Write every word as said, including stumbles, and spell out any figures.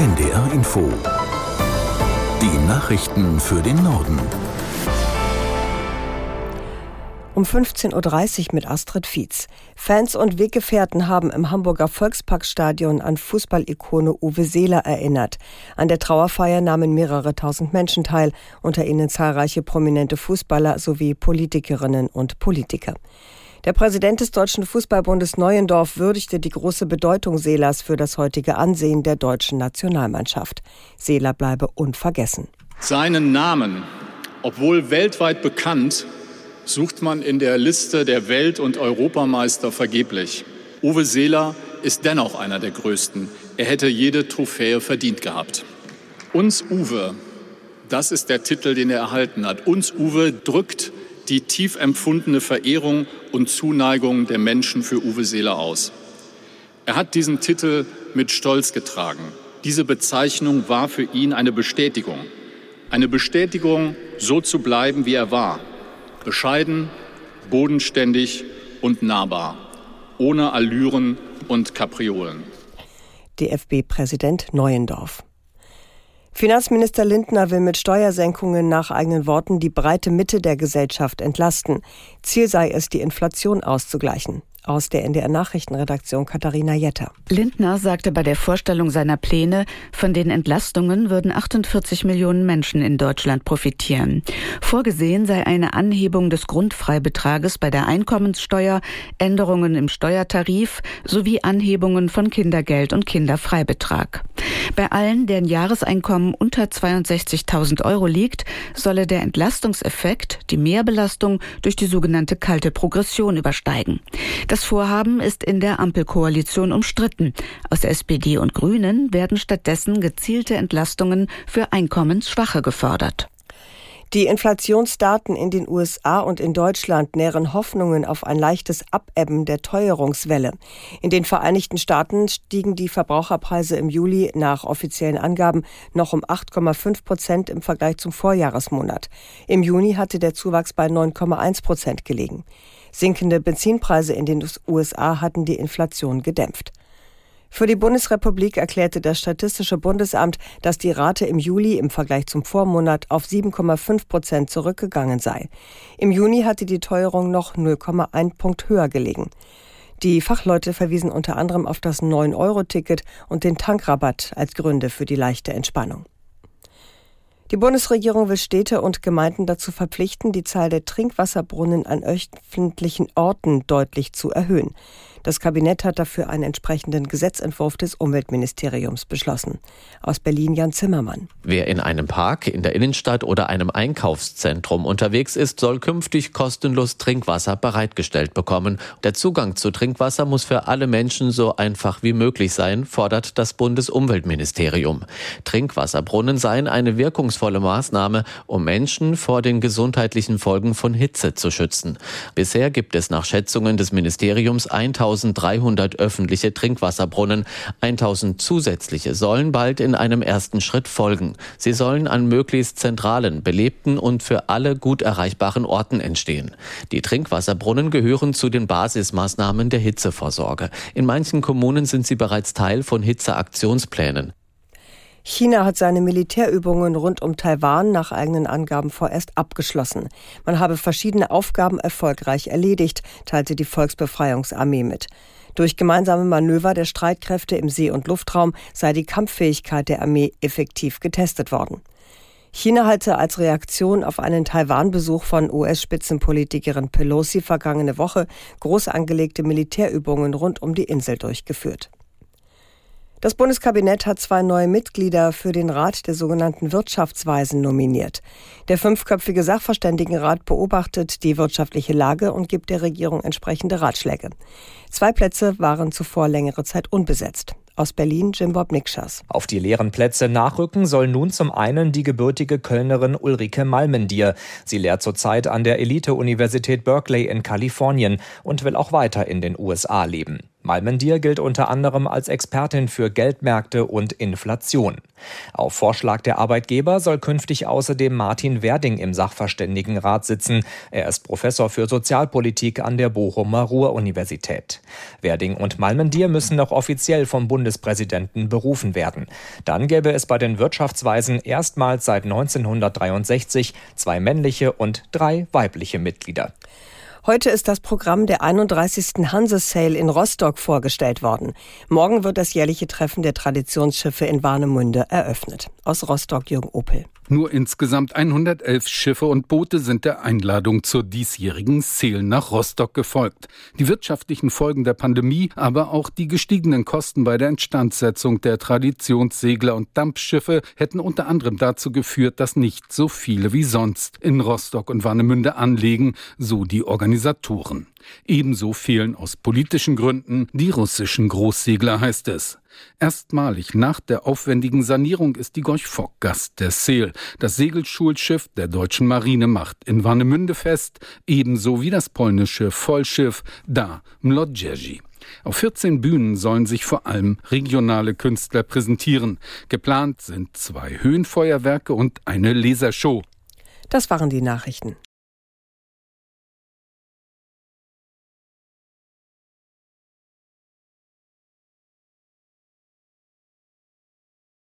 N D R Info. Die Nachrichten für den Norden. Um fünfzehn Uhr dreißig mit Astrid Fietz. Fans und Weggefährten haben im Hamburger Volksparkstadion an Fußballikone Uwe Seeler erinnert. An der Trauerfeier nahmen mehrere tausend Menschen teil, unter ihnen zahlreiche prominente Fußballer sowie Politikerinnen und Politiker. Der Präsident des Deutschen Fußballbundes Neuendorf würdigte die große Bedeutung Seelers für das heutige Ansehen der deutschen Nationalmannschaft. Seeler bleibe unvergessen. Seinen Namen, obwohl weltweit bekannt, sucht man in der Liste der Welt- und Europameister vergeblich. Uwe Seeler ist dennoch einer der größten. Er hätte jede Trophäe verdient gehabt. Uns Uwe, das ist der Titel, den er erhalten hat. Uns Uwe drückt die tief empfundene Verehrung und Zuneigung der Menschen für Uwe Seeler aus. Er hat diesen Titel mit Stolz getragen. Diese Bezeichnung war für ihn eine Bestätigung. Eine Bestätigung, so zu bleiben, wie er war. Bescheiden, bodenständig und nahbar. Ohne Allüren und Kapriolen. D F B-Präsident Neuendorf. Finanzminister Lindner will mit Steuersenkungen nach eigenen Worten die breite Mitte der Gesellschaft entlasten. Ziel sei es, die Inflation auszugleichen. Aus der N D R-Nachrichtenredaktion Katharina Jetter. Lindner sagte bei der Vorstellung seiner Pläne, von den Entlastungen würden achtundvierzig Millionen Menschen in Deutschland profitieren. Vorgesehen sei eine Anhebung des Grundfreibetrages bei der Einkommenssteuer, Änderungen im Steuertarif sowie Anhebungen von Kindergeld und Kinderfreibetrag. Bei allen, deren Jahreseinkommen unter zweiundsechzigtausend Euro liegt, solle der Entlastungseffekt die Mehrbelastung durch die sogenannte kalte Progression übersteigen. Das Vorhaben ist in der Ampelkoalition umstritten. Aus der S P D und Grünen werden stattdessen gezielte Entlastungen für Einkommensschwache gefördert. Die Inflationsdaten in den U S A und in Deutschland nähren Hoffnungen auf ein leichtes Abebben der Teuerungswelle. In den Vereinigten Staaten stiegen die Verbraucherpreise im Juli nach offiziellen Angaben noch um acht Komma fünf Prozent im Vergleich zum Vorjahresmonat. Im Juni hatte der Zuwachs bei neun Komma eins Prozent gelegen. Sinkende Benzinpreise in den U S A hatten die Inflation gedämpft. Für die Bundesrepublik erklärte das Statistische Bundesamt, dass die Rate im Juli im Vergleich zum Vormonat auf sieben Komma fünf Prozent zurückgegangen sei. Im Juni hatte die Teuerung noch null Komma eins Punkt höher gelegen. Die Fachleute verwiesen unter anderem auf das neun Euro Ticket und den Tankrabatt als Gründe für die leichte Entspannung. Die Bundesregierung will Städte und Gemeinden dazu verpflichten, die Zahl der Trinkwasserbrunnen an öffentlichen Orten deutlich zu erhöhen. Das Kabinett hat dafür einen entsprechenden Gesetzentwurf des Umweltministeriums beschlossen. Aus Berlin Jan Zimmermann. Wer in einem Park, in der Innenstadt oder einem Einkaufszentrum unterwegs ist, soll künftig kostenlos Trinkwasser bereitgestellt bekommen. Der Zugang zu Trinkwasser muss für alle Menschen so einfach wie möglich sein, fordert das Bundesumweltministerium. Trinkwasserbrunnen seien eine wirkungsvolle Maßnahme, um Menschen vor den gesundheitlichen Folgen von Hitze zu schützen. Bisher gibt es nach Schätzungen des Ministeriums eintausenddreihundert öffentliche Trinkwasserbrunnen. tausend zusätzliche sollen bald in einem ersten Schritt folgen. Sie sollen an möglichst zentralen, belebten und für alle gut erreichbaren Orten entstehen. Die Trinkwasserbrunnen gehören zu den Basismaßnahmen der Hitzevorsorge. In manchen Kommunen sind sie bereits Teil von Hitzeaktionsplänen. China hat seine Militärübungen rund um Taiwan nach eigenen Angaben vorerst abgeschlossen. Man habe verschiedene Aufgaben erfolgreich erledigt, teilte die Volksbefreiungsarmee mit. Durch gemeinsame Manöver der Streitkräfte im See- und Luftraum sei die Kampffähigkeit der Armee effektiv getestet worden. China hatte als Reaktion auf einen Taiwan-Besuch von U S-Spitzenpolitikerin Pelosi vergangene Woche groß angelegte Militärübungen rund um die Insel durchgeführt. Das Bundeskabinett hat zwei neue Mitglieder für den Rat der sogenannten Wirtschaftsweisen nominiert. Der fünfköpfige Sachverständigenrat beobachtet die wirtschaftliche Lage und gibt der Regierung entsprechende Ratschläge. Zwei Plätze waren zuvor längere Zeit unbesetzt. Aus Berlin Jim Bob Nikschas. Auf die leeren Plätze nachrücken soll nun zum einen die gebürtige Kölnerin Ulrike Malmendier. Sie lehrt zurzeit an der Elite-Universität Berkeley in Kalifornien und will auch weiter in den U S A leben. Malmendier gilt unter anderem als Expertin für Geldmärkte und Inflation. Auf Vorschlag der Arbeitgeber soll künftig außerdem Martin Werding im Sachverständigenrat sitzen. Er ist Professor für Sozialpolitik an der Bochumer Ruhr-Universität. Werding und Malmendier müssen noch offiziell vom Bundespräsidenten berufen werden. Dann gäbe es bei den Wirtschaftsweisen erstmals seit neunzehnhundertdreiundsechzig zwei männliche und drei weibliche Mitglieder. Heute ist das Programm der einunddreißigsten Hanse-Sail in Rostock vorgestellt worden. Morgen wird das jährliche Treffen der Traditionsschiffe in Warnemünde eröffnet. Aus Rostock Jürgen Opel. Nur insgesamt hundertelf Schiffe und Boote sind der Einladung zur diesjährigen Sail nach Rostock gefolgt. Die wirtschaftlichen Folgen der Pandemie, aber auch die gestiegenen Kosten bei der Instandsetzung der Traditionssegler und Dampfschiffe hätten unter anderem dazu geführt, dass nicht so viele wie sonst in Rostock und Warnemünde anlegen, so die Organisatoren. Ebenso fehlen aus politischen Gründen die russischen Großsegler, heißt es. Erstmalig nach der aufwendigen Sanierung ist die Gorch Fock Gast der Sail. Das Segelschulschiff der deutschen Marine macht in Warnemünde fest, ebenso wie das polnische Vollschiff Da Młodzieży. Auf vierzehn Bühnen sollen sich vor allem regionale Künstler präsentieren. Geplant sind zwei Höhenfeuerwerke und eine Lasershow. Das waren die Nachrichten.